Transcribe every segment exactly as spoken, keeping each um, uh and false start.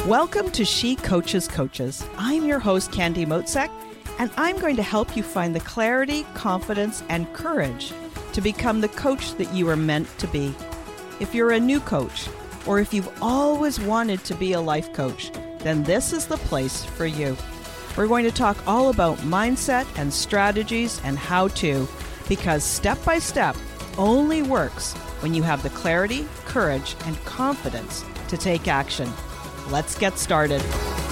Welcome to She Coaches Coaches. I'm your host, Candy Motzek, and I'm going to help you find the clarity, confidence, and courage to become the coach that you are meant to be. If you're a new coach, or if you've always wanted to be a life coach, then this is the place for you. We're going to talk all about mindset and strategies and how to, because step by step only works when you have the clarity, courage, and confidence to take action. Let's get started.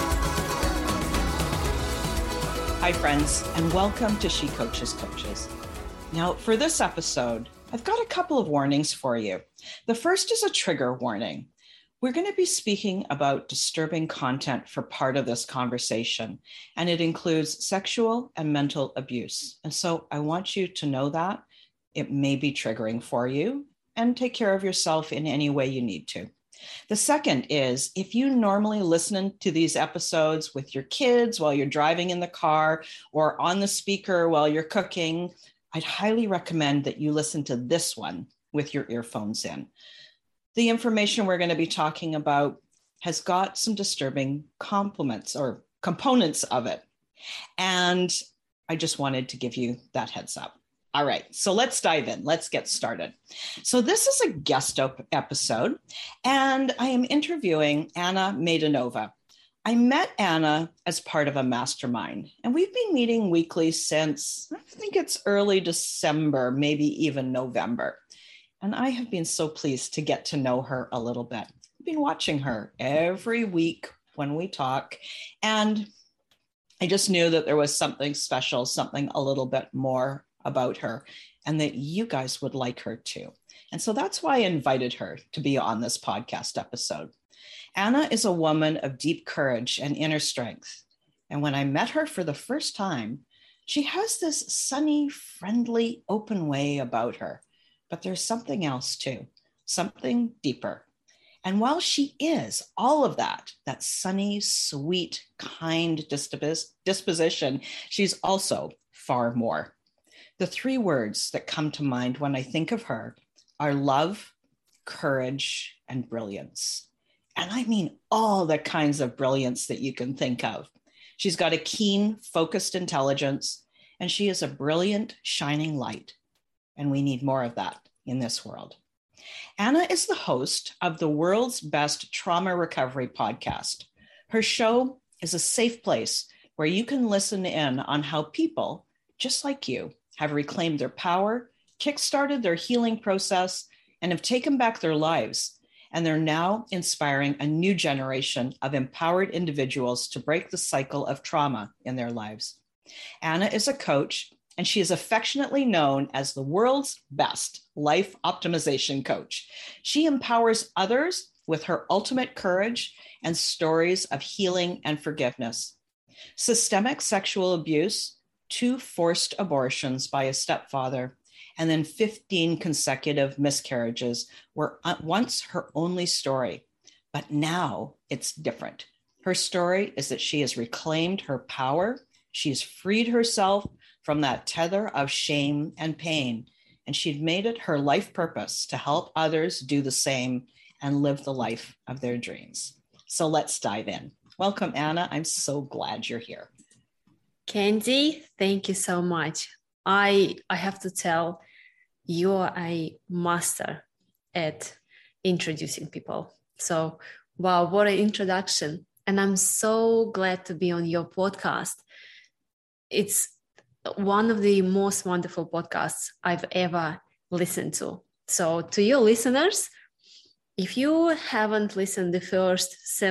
Hi, friends, and welcome to She Coaches Coaches. Now, for this episode, I've got a couple of warnings for you. The first is a trigger warning. We're going to be speaking about disturbing content for part of this conversation, and it includes sexual and mental abuse. And so I want you to know that it may be triggering for you, and take care of yourself in any way you need to. The second is, if you normally listen to these episodes with your kids while you're driving in the car or on the speaker while you're cooking, I'd highly recommend that you listen to this one with your earphones in. The information we're going to be talking about has got some disturbing compliments or components of it. And I just wanted to give you that heads up. All right, so let's dive in. Let's get started. So this is a guest op- episode, and I am interviewing Anna Maidanova. I met Anna as part of a mastermind, and we've been meeting weekly since, I think it's early December, maybe even November. And I have been so pleased to get to know her a little bit. I've been watching her every week when we talk, and I just knew that there was something special, something a little bit more about her, and that you guys would like her too. And so that's why I invited her to be on this podcast episode. Anna is a woman of deep courage and inner strength. And when I met her for the first time, she has this sunny, friendly, open way about her. But there's something else too, something deeper. And while she is all of that, that sunny, sweet, kind dispos- disposition, she's also far more. The three words that come to mind when I think of her are love, courage, and brilliance. And I mean all the kinds of brilliance that you can think of. She's got a keen, focused intelligence, and she is a brilliant, shining light. And we need more of that in this world. Anna is the host of the world's best trauma recovery podcast. Her show is a safe place where you can listen in on how people, just like you, have reclaimed their power, kickstarted their healing process, and have taken back their lives. And they're now inspiring a new generation of empowered individuals to break the cycle of trauma in their lives. Anna is a coach, and she is affectionately known as the world's best life optimization coach. She empowers others with her ultimate courage and stories of healing and forgiveness. Systemic sexual abuse, two forced abortions by a stepfather, and then fifteen consecutive miscarriages were once her only story. But now it's different. Her story is that she has reclaimed her power. She's freed herself from that tether of shame and pain, and she'd made it her life purpose to help others do the same and live the life of their dreams. So let's dive in. Welcome, Anna. I'm so glad you're here. Candy, thank you so much. I I have to tell, you're a master at introducing people. So, wow, what an introduction. And I'm so glad to be on your podcast. It's one of the most wonderful podcasts I've ever listened to. So to your listeners, if you haven't listened to the first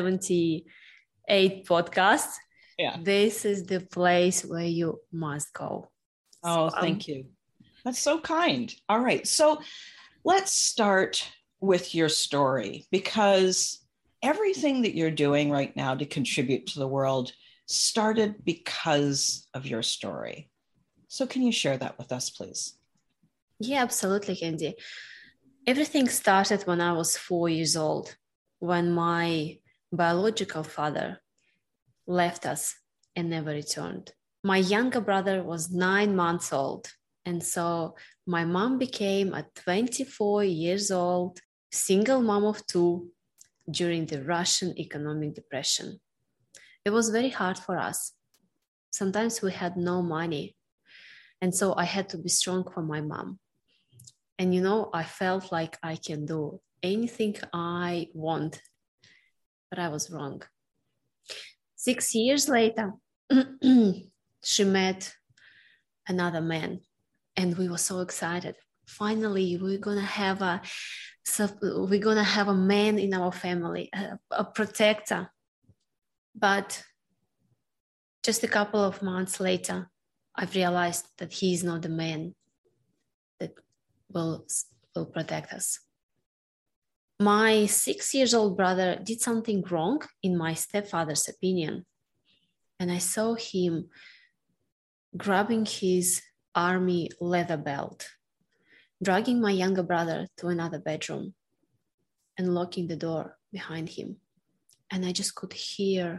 seventy-eight podcasts, yeah, this is the place where you must go. Oh, so, thank um, you. That's so kind. All right. So let's start with your story, because everything that you're doing right now to contribute to the world started because of your story. So can you share that with us, please? Yeah, absolutely, Candy. Everything started when I was four years old, when my biological father left us and never returned. My younger brother was nine months old. And so my mom became a twenty-four years old single mom of two, during the Russian economic depression. It was very hard for us. Sometimes we had no money. And so I had to be strong for my mom. And, you know, I felt like I can do anything I want, but I was wrong. Six years later, she met another man, and we were so excited. Finally, we're gonna have a, we're gonna have a man in our family, a, a protector. But just a couple of months later, I've realized that he is not the man that will, will protect us. My six years old brother did something wrong in my stepfather's opinion. And I saw him grabbing his army leather belt, dragging my younger brother to another bedroom and locking the door behind him. And I just could hear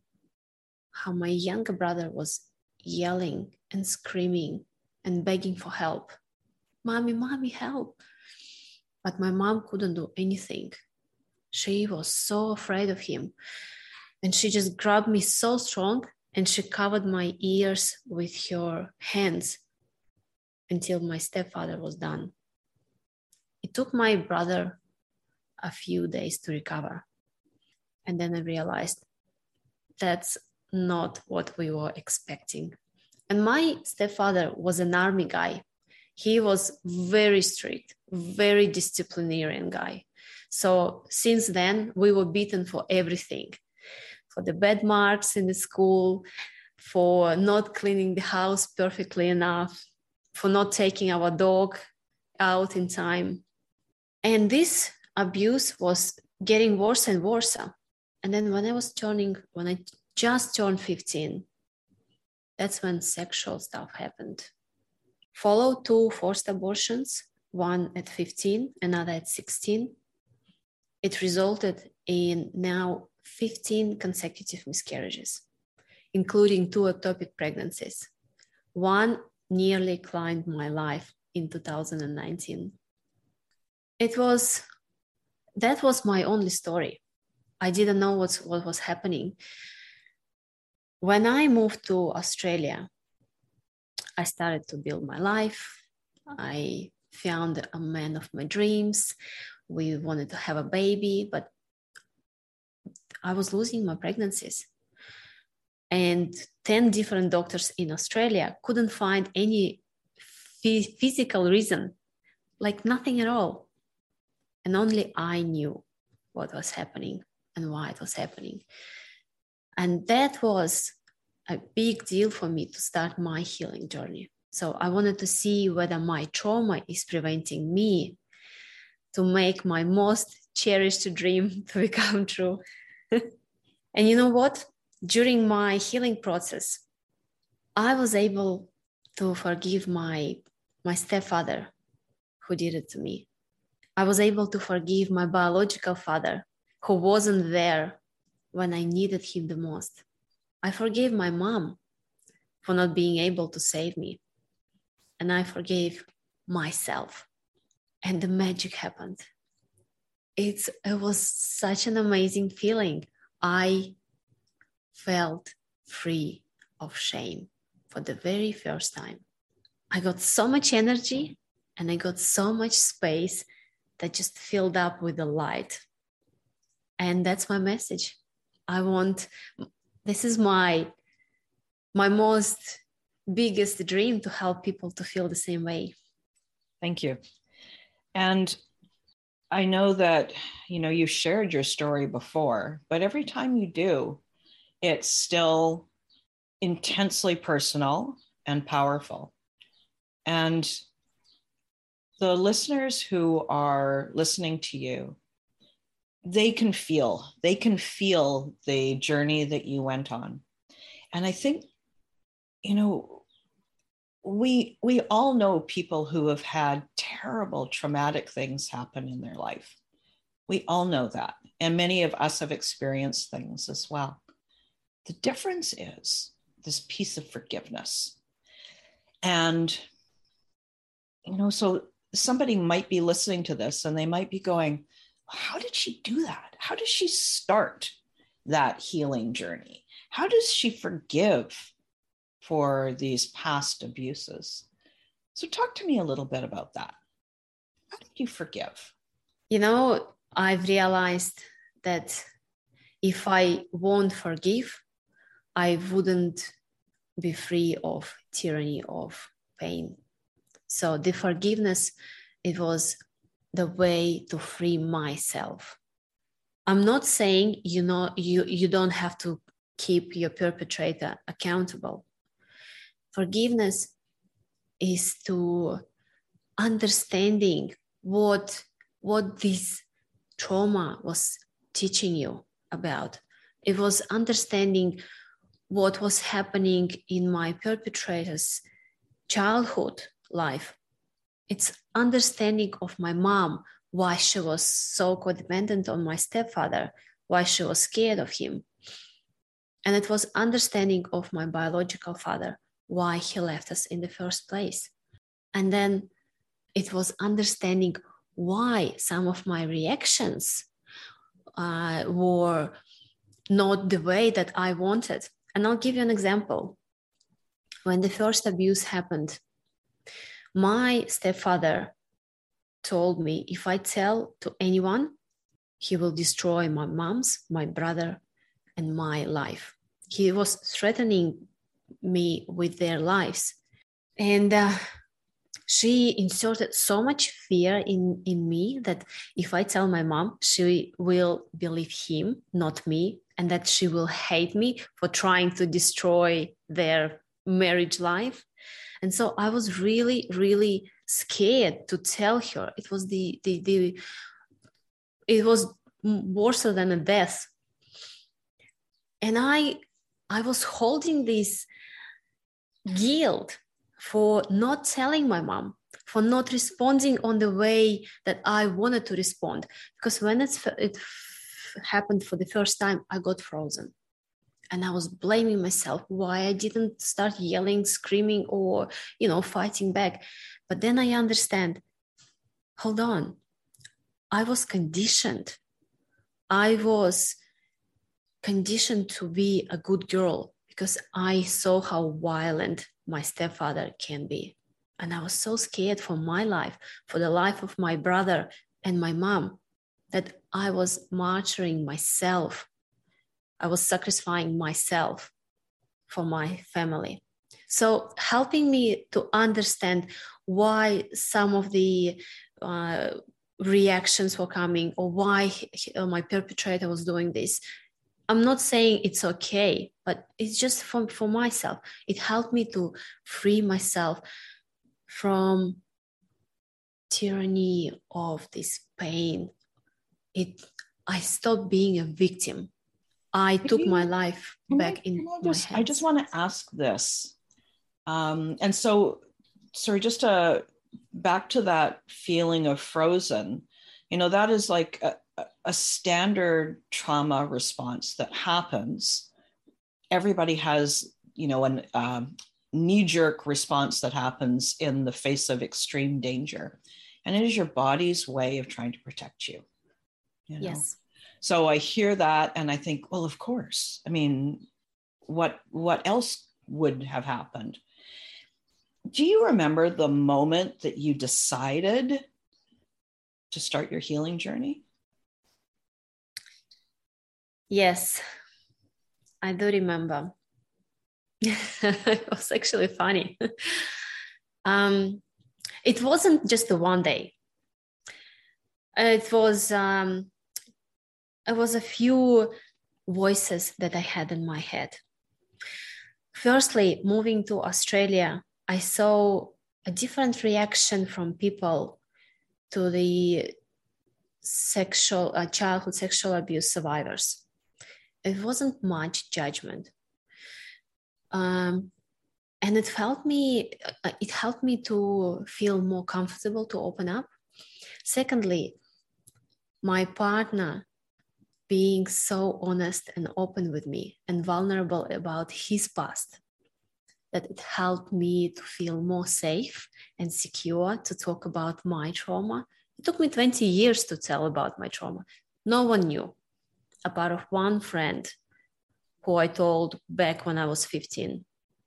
how my younger brother was yelling and screaming and begging for help. Mommy, mommy, help. But my mom couldn't do anything. She was so afraid of him. And she just grabbed me so strong and she covered my ears with her hands until my stepfather was done. It took my brother a few days to recover. And then I realized that's not what we were expecting. And my stepfather was an army guy. He was very strict, very disciplinarian guy. So since then, we were beaten for everything. For the bad marks in the school, for not cleaning the house perfectly enough, for not taking our dog out in time. And this abuse was getting worse and worse. And then when I was turning, when I just turned fifteen, that's when sexual stuff happened. Followed two forced abortions, one at fifteen, another at sixteen. It resulted in now fifteen consecutive miscarriages, including two ectopic pregnancies. One nearly claimed my life in two thousand nineteen. It was, that was my only story. I didn't know what's, what was happening. When I moved to Australia, I started to build my life. I found a man of my dreams. We wanted to have a baby, but I was losing my pregnancies. And ten different doctors in Australia couldn't find any f- physical reason, like nothing at all. And only I knew what was happening and why it was happening. And that was a big deal for me to start my healing journey. So I wanted to see whether my trauma is preventing me to make my most cherished dream to become true. And you know what? During my healing process, I was able to forgive my, my stepfather who did it to me. I was able to forgive my biological father who wasn't there when I needed him the most. I forgave my mom for not being able to save me. And I forgave myself. And the magic happened. It's, it was such an amazing feeling. I felt free of shame for the very first time. I got so much energy and I got so much space that just filled up with the light. And that's my message. I want, this is my, my most biggest dream, to help people to feel the same way. Thank you. And I know that, you know, you shared your story before, but every time you do, it's still intensely personal and powerful. And the listeners who are listening to you, they can feel, they can feel the journey that you went on. And I think, you know, we we all know people who have had terrible traumatic things happen in their life. We all know that. And many of us have experienced things as well. The difference is this piece of forgiveness. And, you know, so somebody might be listening to this and they might be going, how did she do that? How does she start that healing journey? How does she forgive for these past abuses? So talk to me a little bit about that. How did you forgive? You know, I've realized that if I won't forgive, I wouldn't be free of tyranny, of pain. So the forgiveness, it was the way to free myself. I'm not saying, you know, you, you don't have to keep your perpetrator accountable. Forgiveness is to understanding what, what this trauma was teaching you about. It was understanding what was happening in my perpetrator's childhood life. It's understanding of my mom, why she was so codependent on my stepfather, why she was scared of him. And it was understanding of my biological father, why he left us in the first place. And then it was understanding why some of my reactions uh, were not the way that I wanted. And I'll give you an example. When the first abuse happened, my stepfather told me if I tell to anyone, he will destroy my mom's, my brother, and my life. He was threatening me with their lives. And uh, she inserted so much fear in, in me that if I tell my mom, she will believe him, not me, and that she will hate me for trying to destroy their marriage life. And so I was really, really scared to tell her. It was the, the, the it was worse than a death. And I, I was holding this guilt for not telling my mom, for not responding on the way that I wanted to respond. Because when it's, it happened for the first time, I got frozen. And I was blaming myself why I didn't start yelling, screaming, or, you know, fighting back. But then I understand, hold on, I was conditioned. I was conditioned to be a good girl because I saw how violent my stepfather can be. And I was so scared for my life, for the life of my brother and my mom, that I was martyring myself. I was sacrificing myself for my family. So helping me to understand why some of the uh, reactions were coming or why he, uh, my perpetrator was doing this. I'm not saying it's okay, but it's just for, for myself. It helped me to free myself from tyranny of this pain. It, I stopped being a victim. I took you, my life back I, in I just, my hands. I just want to ask this. Um, and so, sorry, just to back to that feeling of frozen, you know, that is like a, a standard trauma response that happens. Everybody has, you know, a um, knee-jerk response that happens in the face of extreme danger. And it is your body's way of trying to protect you. You know? Yes. So I hear that and I think, well, of course. I mean, what what else would have happened? Do you remember the moment that you decided to start your healing journey? Yes, I do remember. It was actually funny. um, it wasn't just the one day. It was um, it was a few voices that I had in my head. Firstly, moving to Australia, I saw a different reaction from people to the sexual uh, childhood sexual abuse survivors. It wasn't much judgment. Um, and it helped me, it helped me to feel more comfortable to open up. Secondly, my partner being so honest and open with me and vulnerable about his past, that it helped me to feel more safe and secure to talk about my trauma It took me twenty years to tell about my trauma. No one knew, apart of one friend who I told back when I was fifteen.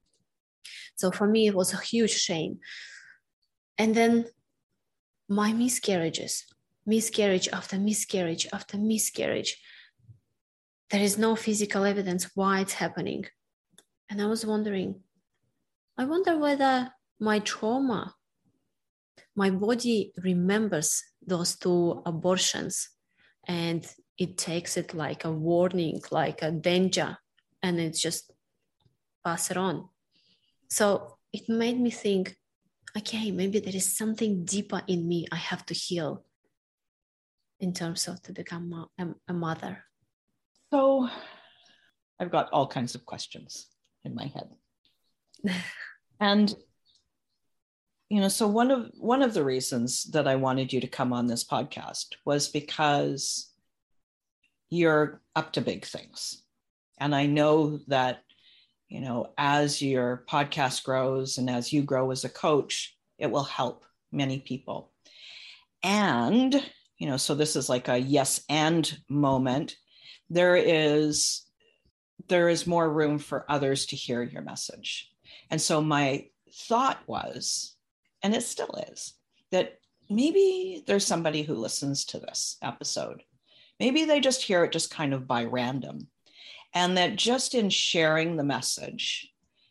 So for me, it was a huge shame. And then my miscarriages, miscarriage after miscarriage after miscarriage. There is no physical evidence why it's happening. And I was wondering, I wonder whether my trauma, my body remembers those two abortions and it takes it like a warning, like a danger, and it just pass it on. So it made me think, okay, maybe there is something deeper in me I have to heal in terms of to become a, a mother. So I've got all kinds of questions in my head. And, you know, so one of one of the reasons that I wanted you to come on this podcast was because you're up to big things. And I know that, you know, as your podcast grows and as you grow as a coach, it will help many people. And, you know, so this is like a yes and moment. There is, there is more room for others to hear your message. And so my thought was, and it still is, that maybe there's somebody who listens to this episode. Maybe they just hear it just kind of by random. And that just in sharing the message,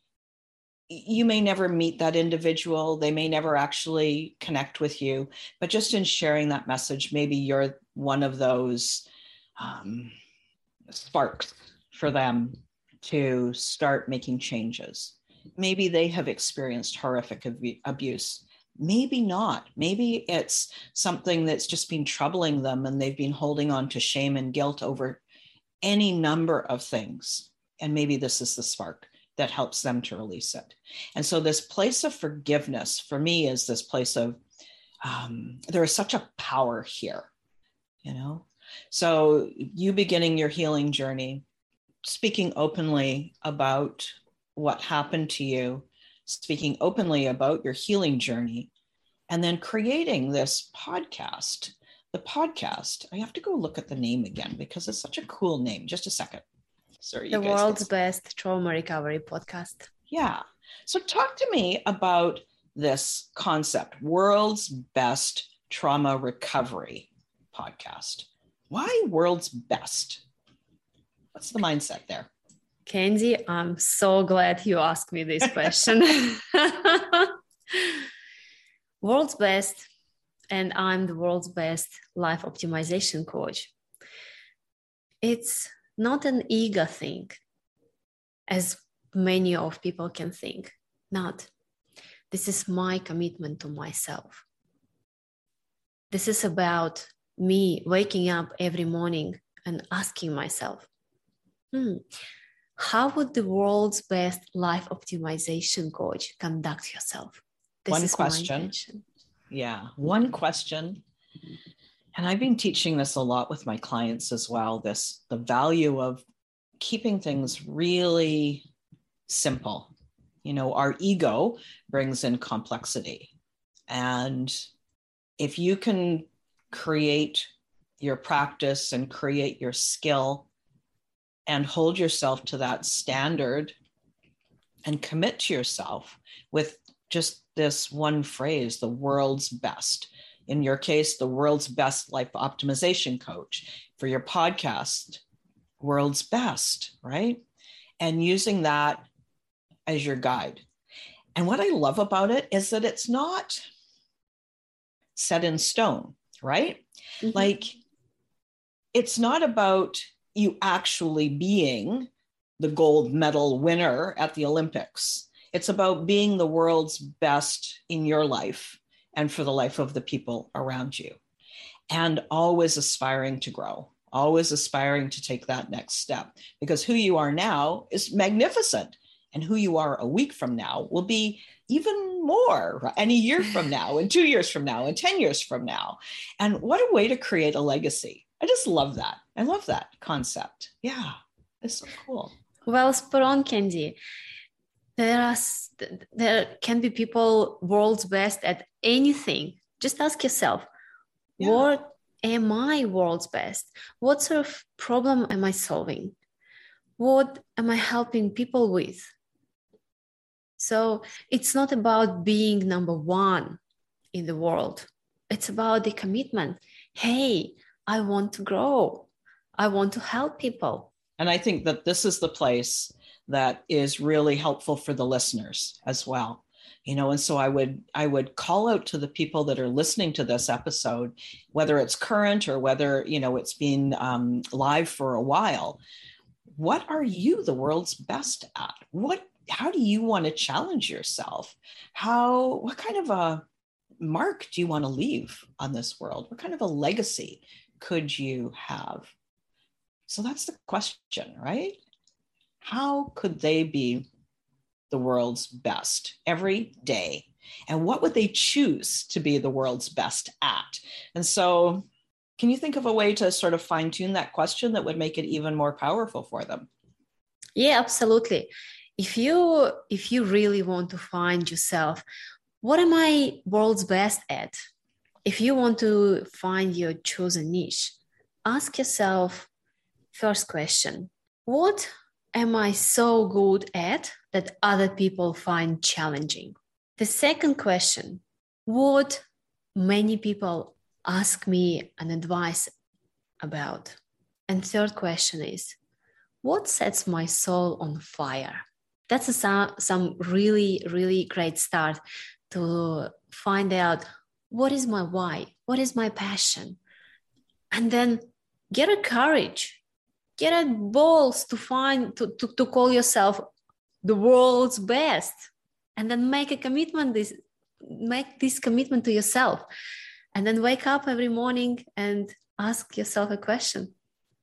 you may never meet that individual. They may never actually connect with you, but just in sharing that message, maybe you're one of those um, sparks for them to start making changes. Maybe they have experienced horrific ab- abuse. Maybe not. Maybe it's something that's just been troubling them and they've been holding on to shame and guilt over any number of things. And maybe this is the spark that helps them to release it. And so this place of forgiveness for me is this place of, um, there is such a power here, you know? So you beginning your healing journey, speaking openly about what happened to you, speaking openly about your healing journey, and then creating this podcast. The podcast, I have to go look at the name again because it's such a cool name. Just a second. Sorry, the world's best trauma recovery podcast. Yeah. So talk to me about this concept, world's best trauma recovery podcast. Why world's best? What's the mindset there? Kenzie, I'm so glad you asked me this question. World's best, and I'm the world's best life optimization coach. It's not an ego thing, as many of people can think. Not. This is my commitment to myself. This is about me waking up every morning and asking myself, hmm, how would the world's best life optimization coach conduct yourself? This One is question. My intention. Yeah, one question. And I've been teaching this a lot with my clients as well, this, the value of keeping things really simple. You know, our ego brings in complexity. And if you can create your practice and create your skill and hold yourself to that standard and commit to yourself with just this one phrase, the world's best. In your case, the world's best life optimization coach. For your podcast, world's best, right? And using that as your guide. And what I love about it is that it's not set in stone, right? Mm-hmm. Like, it's not about you actually being the gold medal winner at the Olympics. It's about being the world's best in your life and for the life of the people around you. And always aspiring to grow, always aspiring to take that next step, because who you are now is magnificent. And who you are a week from now will be even more, and a year from now, and two years from now, and ten years from now. And what a way to create a legacy. I just love that. I love that concept. Yeah, it's so cool. Well, spot on, Kenzie. There are, there can be people world's best at anything. Just ask yourself, Yeah. What am I world's best? What sort of problem am I solving? What am I helping people with? So it's not about being number one in the world. It's about the commitment. Hey, I want to grow. I want to help people. And I think that this is the place that is really helpful for the listeners as well. You know, and so I would I would call out to the people that are listening to this episode, whether it's current or whether, you know, it's been um, live for a while. What are you the world's best at? What, how do you want to challenge yourself? How, what kind of a mark do you want to leave on this world? What kind of a legacy could you have? So that's the question, right? How could they be the world's best every day? And what would they choose to be the world's best at? And so can you think of a way to sort of fine tune that question that would make it even more powerful for them? Yeah, absolutely. If you, if you really want to find yourself, what am I world's best at? If you want to find your chosen niche, ask yourself first question, what am I so good at that other people find challenging? The second question, what many people ask me an advice about? And third question is, what sets my soul on fire? That's a, some, some really, really great start to find out what is my why, what is my passion? And then get a courage, get a balls to find, to, to, to call yourself the world's best. And then make a commitment, this, make this commitment to yourself. And then wake up every morning and ask yourself a question.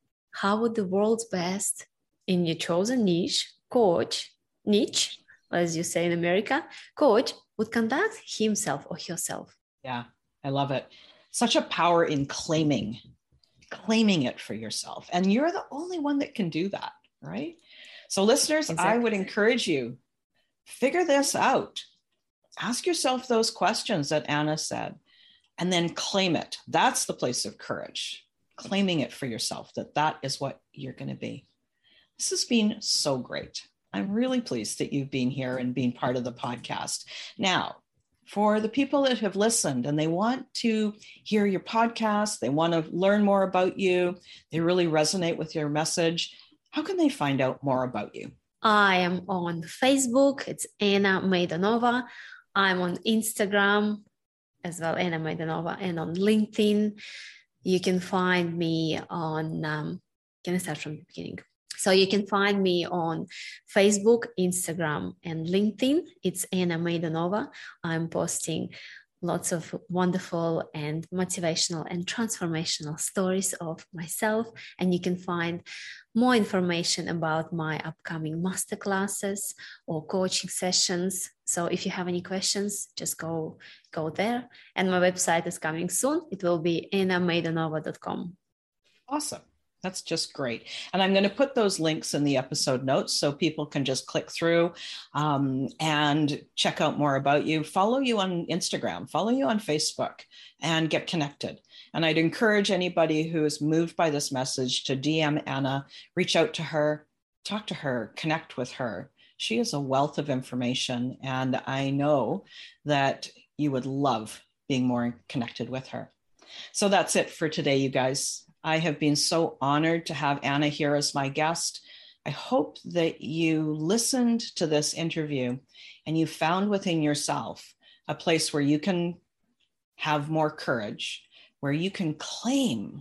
How would the world's best in your chosen niche, coach, niche, as you say in America, coach would conduct himself or herself? Yeah, I love it. Such a power in claiming, claiming it for yourself. And you're the only one that can do that, right? So listeners, exactly. I would encourage you, figure this out. Ask yourself those questions that Anna said. And then claim it. That's the place of courage, claiming it for yourself, that that is what you're going to be. This has been so great. I'm really pleased that you've been here and been part of the podcast. Now, for the people that have listened and they want to hear your podcast, they want to learn more about you, they really resonate with your message, how can they find out more about you? I am on Facebook. It's Anna Maidanova. I'm on Instagram as well, Anna Maidanova, and on LinkedIn. You can find me on, um, can I start from the beginning? So you can find me on Facebook, Instagram, and LinkedIn. It's Anna Maidanova. I'm posting lots of wonderful and motivational and transformational stories of myself. And you can find more information about my upcoming masterclasses or coaching sessions. So if you have any questions, just go, go there. And my website is coming soon. It will be anna maidanova dot com. Awesome. That's just great. And I'm going to put those links in the episode notes so people can just click through um, and check out more about you. Follow you on Instagram, follow you on Facebook, and get connected. And I'd encourage anybody who is moved by this message to D M Anna, reach out to her, talk to her, connect with her. She is a wealth of information, and I know that you would love being more connected with her. So that's it for today, you guys. I have been so honored to have Anna here as my guest. I hope that you listened to this interview and you found within yourself a place where you can have more courage, where you can claim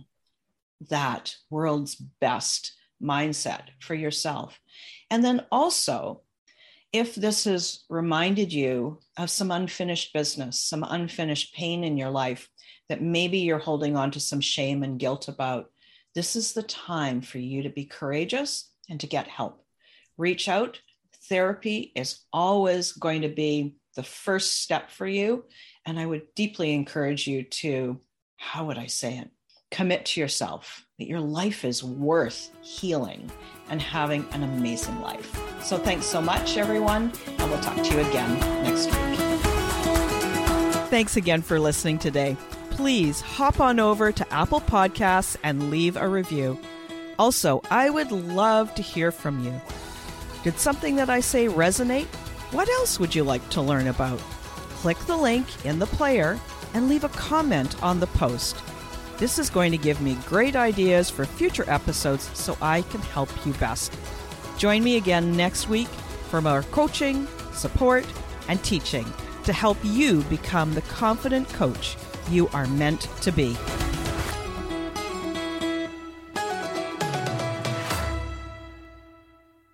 that world's best mindset for yourself. And then also, if this has reminded you of some unfinished business, some unfinished pain in your life, that maybe you're holding on to some shame and guilt about, this is the time for you to be courageous and to get help. Reach out. Therapy is always going to be the first step for you. And I would deeply encourage you to, how would I say it? Commit to yourself that your life is worth healing and having an amazing life. So thanks so much, everyone. And we'll talk to you again next week. Thanks again for listening today. please hop on over to Apple Podcasts and leave a review. Also, I would love to hear from you. Did something that I say resonate? What else would you like to learn about? Click the link in the player and leave a comment on the post. This is going to give me great ideas for future episodes so I can help you best. Join me again next week for more coaching, support, and teaching to help you become the confident coach you are meant to be.